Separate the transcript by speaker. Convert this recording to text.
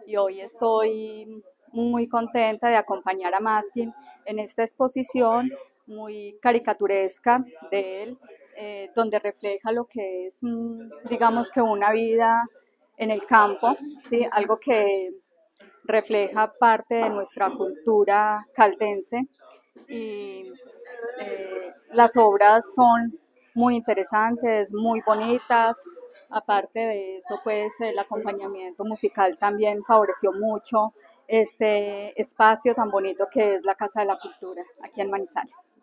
Speaker 1: y hoy estoy muy contenta de acompañar a Maskin en esta exposición muy caricaturesca de él, donde refleja lo que es, digamos que una vida en el campo, ¿sí? Algo que refleja parte de nuestra cultura caldense y las obras son muy interesantes, muy bonitas. Aparte de eso, pues el acompañamiento musical también favoreció mucho este espacio tan bonito que es la Casa de la Cultura aquí en Manizales.